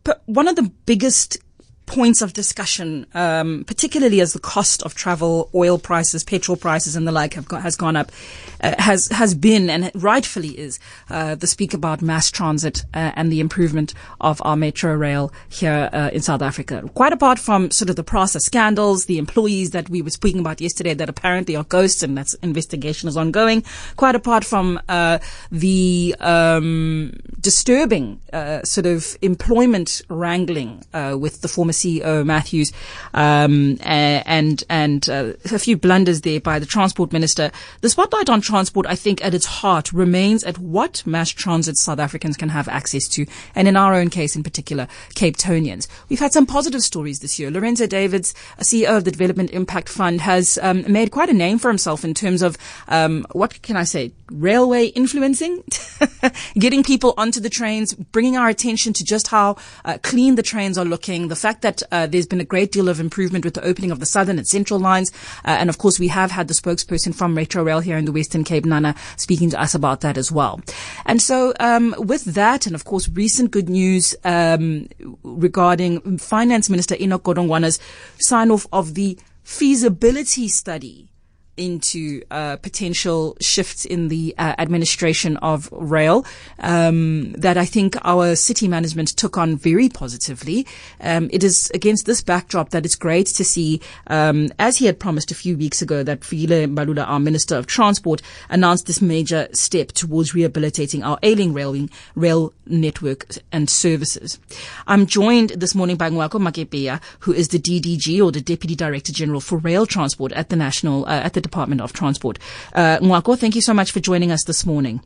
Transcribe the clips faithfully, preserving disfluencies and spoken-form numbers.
But one of the biggest points of discussion, um, particularly as the cost of travel, oil prices, petrol prices and the like have got, has gone up, uh, has, has been and rightfully is, uh, the speak about mass transit, uh, and the improvement of our metro rail here, uh, in South Africa. Quite apart from sort of the process scandals, the employees that we were speaking about yesterday that apparently are ghosts and that investigation is ongoing, quite apart from, uh, the, um, disturbing, uh, sort of employment wrangling, uh, with the former C E O Matthews, um, and and uh, a few blunders there by the Transport Minister. The spotlight on transport, I think, at its heart remains at what mass transit South Africans can have access to, and in our own case, in particular, Cape Townians. We've had some positive stories this year. Lorenzo Davids, C E O of the Development Impact Fund, has um, made quite a name for himself in terms of um, what can I say, railway influencing, getting people onto the trains, bringing our attention to just how uh, clean the trains are looking, the fact that uh, there's been a great deal of improvement with the opening of the Southern and Central lines. Uh, and of course, we have had the spokesperson from Metro Rail here in the Western Cape, Nana, speaking to us about that as well. And so um, with that, and of course, recent good news um, regarding Finance Minister Enoch Godongwana's sign-off of the feasibility study into uh, potential shifts in the uh, administration of rail, um, that I think our city management took on very positively. Um, it is against this backdrop that it's great to see, um, as he had promised a few weeks ago, that Fikile Mbalula, our Minister of Transport, announced this major step towards rehabilitating our ailing rail, rail network and services. I'm joined this morning by Ngoako Makepeya, who is the D D G, or the Deputy Director General for Rail Transport at the National, uh, at the Department of Transport. Uh, Ngoako, thank you so much for joining us this morning.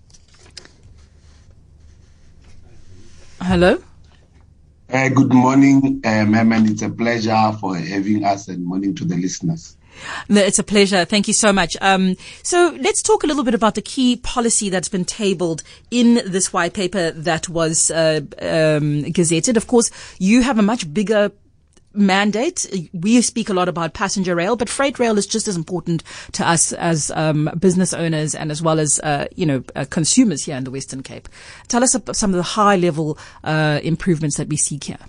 Hello? Uh, good morning, uh, ma'am, and it's a pleasure for having us, and morning to the listeners. It's a pleasure. Thank you so much. Um, so let's talk a little bit about the key policy that's been tabled in this white paper that was uh, um, gazetted. Of course, you have a much bigger mandate. We speak a lot about passenger rail, but freight rail is just as important to us as um, business owners and as well as uh, you know uh, consumers here in the Western Cape. Tell us about some of the high level uh, improvements that we seek here.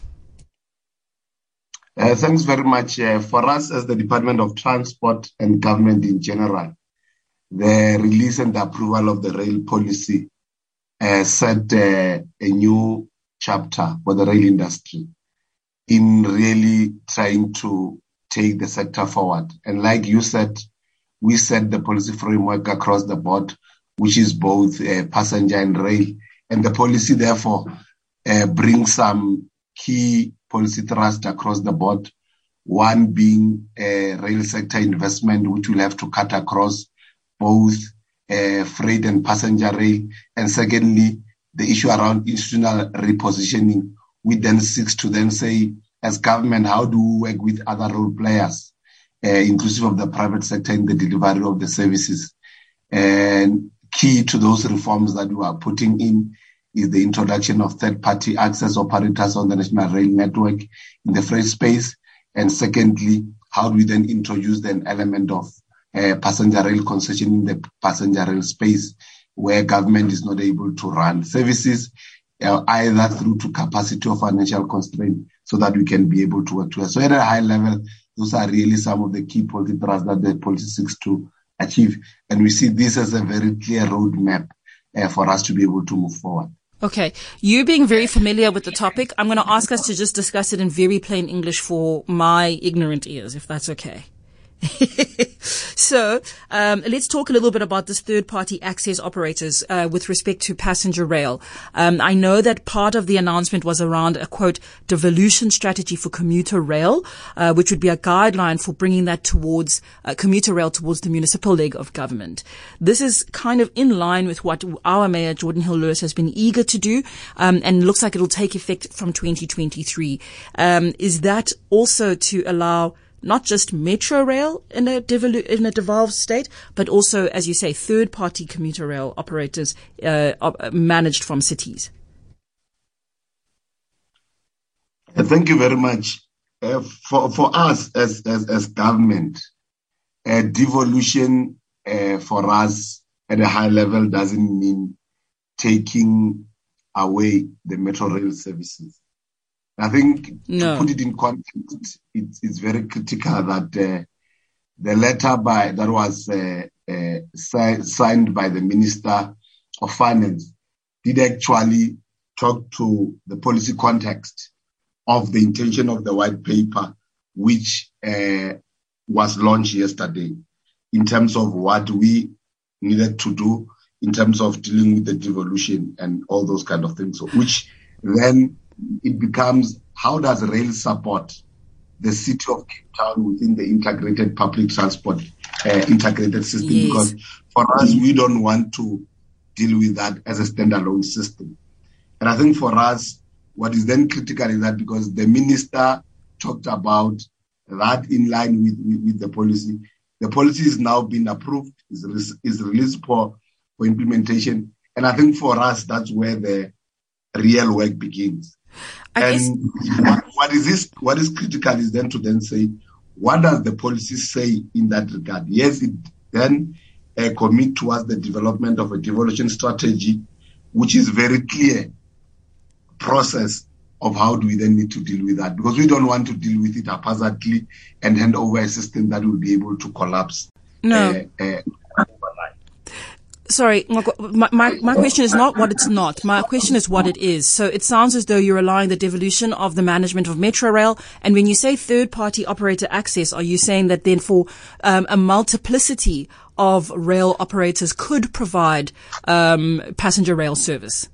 Uh, thanks very much. Uh, for us as the Department of Transport and government in general, the release and the approval of the rail policy uh, set uh, a new chapter for the rail industry in really trying to take the sector forward. And like you said, we set the policy framework across the board, which is both uh, passenger and rail. And the policy, therefore, uh, brings some key policy thrust across the board. One being uh, rail sector investment, which will have to cut across both uh, freight and passenger rail. And secondly, the issue around institutional repositioning, we then seeks to then say, as government, how do we work with other role players, uh, inclusive of the private sector in the delivery of the services? And key to those reforms that we are putting in is the introduction of third-party access operators on the national rail network in the freight space. And secondly, how do we then introduce an element of uh, passenger rail concession in the passenger rail space where government is not able to run services, uh, either through to capacity or financial constraint, so that we can be able to work together. So at a high level, those are really some of the key policy thrusts that the policy seeks to achieve. And we see this as a very clear roadmap uh, for us to be able to move forward. Okay. You being very familiar with the topic, I'm going to ask us to just discuss it in very plain English for my ignorant ears, if that's okay. So um, let's talk a little bit about this third-party access operators uh, with respect to passenger rail. Um, I know that part of the announcement was around a, quote, devolution strategy for commuter rail, uh, which would be a guideline for bringing that towards uh, commuter rail towards the municipal leg of government. This is kind of in line with what our Mayor, Jordan Hill-Lewis, has been eager to do, um, and looks like it'll take effect from twenty twenty-three. Um, is that also to allow not just metro rail in a devolu- in a devolved state, but also, as you say, third-party commuter rail operators uh, op- managed from cities? Thank you very much. Uh, for for us as as, as government, uh, devolution uh, for us at a high level doesn't mean taking away the metro rail services. I think no. to put it in context, it's, it's very critical that uh, the letter by that was uh, uh, si- signed by the Minister of Finance did actually talk to the policy context of the intention of the white paper, which uh, was launched yesterday, in terms of what we needed to do in terms of dealing with the devolution and all those kind of things. So, which then it becomes, how does rail support the city of Cape Town within the integrated public transport uh, integrated system? Yes. Because for us, we don't want to deal with that as a standalone system. And I think for us, what is then critical is that because the minister talked about that in line with, with, with the policy, the policy is now being approved, is, is released for, for implementation. And I think for us, that's where the real work begins. I and guess- what, what is this, what is critical is then to then say, what does the policy say in that regard? Yes, it then uh, commit towards the development of a devolution strategy, which is very clear process of how do we then need to deal with that, because we don't want to deal with it haphazardly and hand over a system that will be able to collapse. No. Uh, uh, Sorry, my, my, my question is not what it's not. My question is what it is. So it sounds as though you're allowing the devolution of the management of Metro Rail. And when you say third-party operator access, are you saying that then for um, a multiplicity of rail operators could provide um, passenger rail service?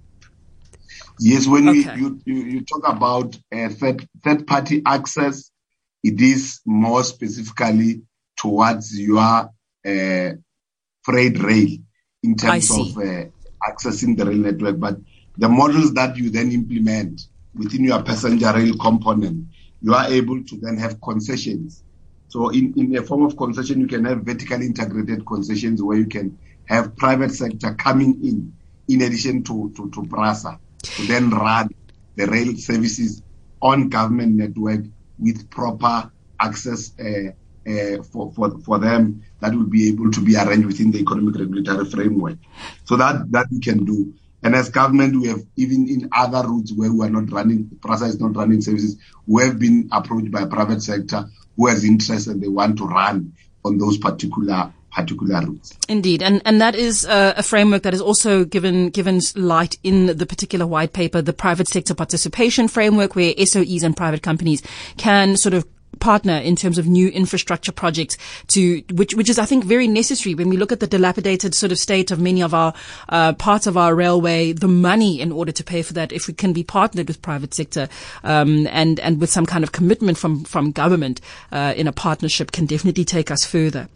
Yes, when Okay. we, you, you, you talk about uh, third, third-party access, it is more specifically towards your uh, freight rail in terms of uh, accessing the rail network. But the models that you then implement within your passenger rail component, you are able to then have concessions. So in, in a form of concession, you can have vertically integrated concessions where you can have private sector coming in, in addition to, to, to PRASA, to then run the rail services on government network with proper access uh, uh, for, for, for them that will be able to be arranged within the economic regulatory framework. So that, that we can do. And as government, we have, even in other routes where we are not running, PRASA is not running services, we have been approached by a private sector who has interest and they want to run on those particular particular routes. Indeed, and and that is uh, a framework that is also given given light in the particular white paper, the private sector participation framework, where S O Es and private companies can sort of partner in terms of new infrastructure projects to which which is I think very necessary when we look at the dilapidated sort of state of many of our uh, parts of our railway. The money in order to pay for that, if we can be partnered with private sector um, and and with some kind of commitment from from government uh, in a partnership, can definitely take us further.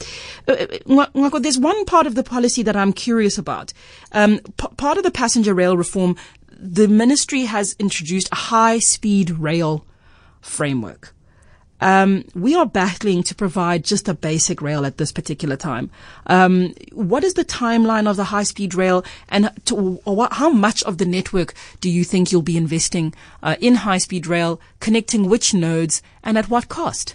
Uh, there's one part of the policy that I'm curious about. Um, p- part of the passenger rail reform, the ministry has introduced a high speed rail framework. Um, we are battling to provide just a basic rail at this particular time. Um, what is the timeline of the high-speed rail, and to, or what, how much of the network do you think you'll be investing uh, in high-speed rail, connecting which nodes, and at what cost?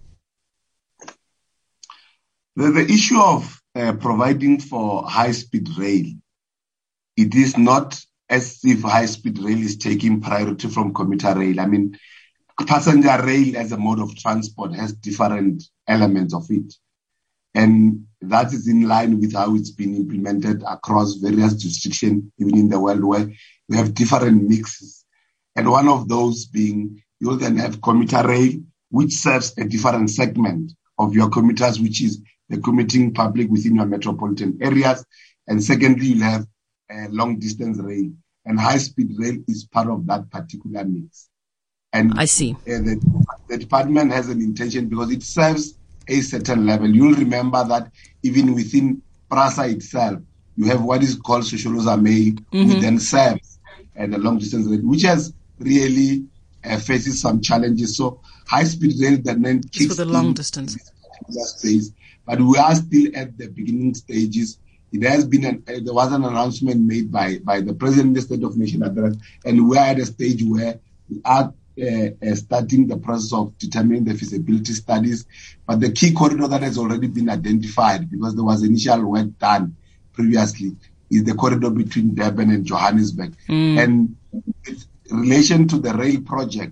The, the issue of uh, providing for high-speed rail, it is not as if high-speed rail is taking priority from commuter rail. I mean, passenger rail as a mode of transport has different elements of it. And that is in line with how it's been implemented across various jurisdictions, even in the world, where we have different mixes. And one of those being, you'll then have commuter rail, which serves a different segment of your commuters, which is the commuting public within your metropolitan areas. And secondly, you'll have a long distance rail. And high speed rail is part of that particular mix. And I see. Uh, the, the department has an intention because it serves a certain level. You'll remember that even within PRASA itself, you have what is called Shosholoza Mail, mm-hmm. which then serves at the long distance rail, which has really uh, faces some challenges. So high speed rail that then kicks for the long distance space, but we are still at the beginning stages. It has been an, uh, there was an announcement made by by the President of the State of Nation address, and we are at a stage where we are Uh, uh, starting the process of determining the feasibility studies. But the key corridor that has already been identified, because there was initial work done previously, is the corridor between Durban and Johannesburg. Mm. And in relation to the rail projects,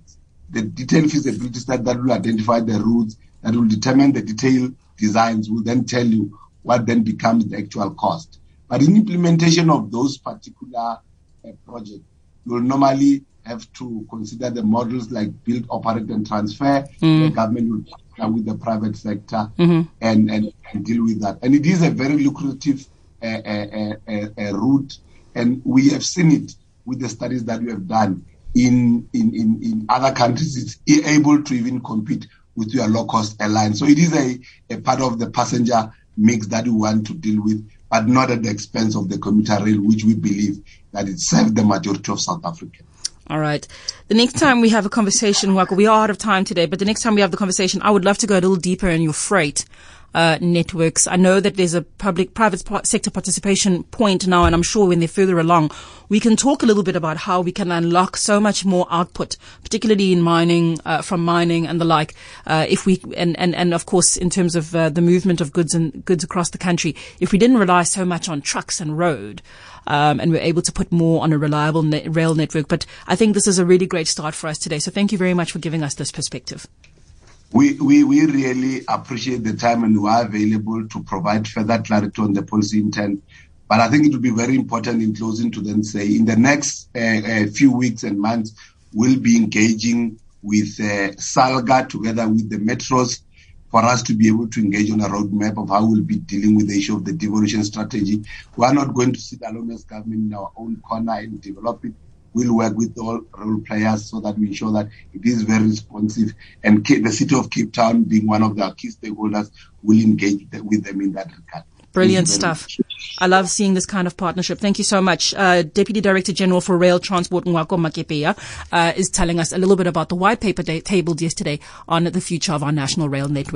the detailed feasibility study that will identify the routes, that will determine the detailed designs, will then tell you what then becomes the actual cost. But in implementation of those particular uh, projects, you will normally have to consider the models like build, operate, and transfer. Mm. The government will partner with the private sector mm-hmm. and, and, and deal with that. And it is a very lucrative uh, uh, uh, uh, route, and we have seen it with the studies that we have done in, in, in, in other countries. It's able to even compete with your low-cost airline. So it is a, a part of the passenger mix that we want to deal with, but not at the expense of the commuter rail, which we believe that it serves the majority of South Africa. All right. The next time we have a conversation, Wako, we are out of time today, but the next time we have the conversation, I would love to go a little deeper in your freight uh, networks. I know that there's a public private sector participation point now, and I'm sure when they're further along, we can talk a little bit about how we can unlock so much more output, particularly in mining, uh, from mining and the like. Uh, if we, and, and, and of course, in terms of uh, the movement of goods and goods across the country, if we didn't rely so much on trucks and road, Um, and we're able to put more on a reliable net, rail network. But I think this is a really great start for us today. So thank you very much for giving us this perspective. We, we, we really appreciate the time, and we are available to provide further clarity on the policy intent. But I think it will be very important in closing to then say in the next uh, uh, few weeks and months, we'll be engaging with uh, SALGA together with the metros for us to be able to engage on a roadmap of how we'll be dealing with the issue of the devolution strategy. We are not going to sit alone as government in our own corner and develop it. We'll work with all role players so that we ensure that it is very responsive. And the city of Cape Town, being one of their key stakeholders, will engage with them in that regard. Brilliant stuff. I love seeing this kind of partnership. Thank you so much. Uh, Deputy Director General for Rail Transport, Ngoako Makepeya, uh, is telling us a little bit about the white paper day tabled yesterday on the future of our national rail network.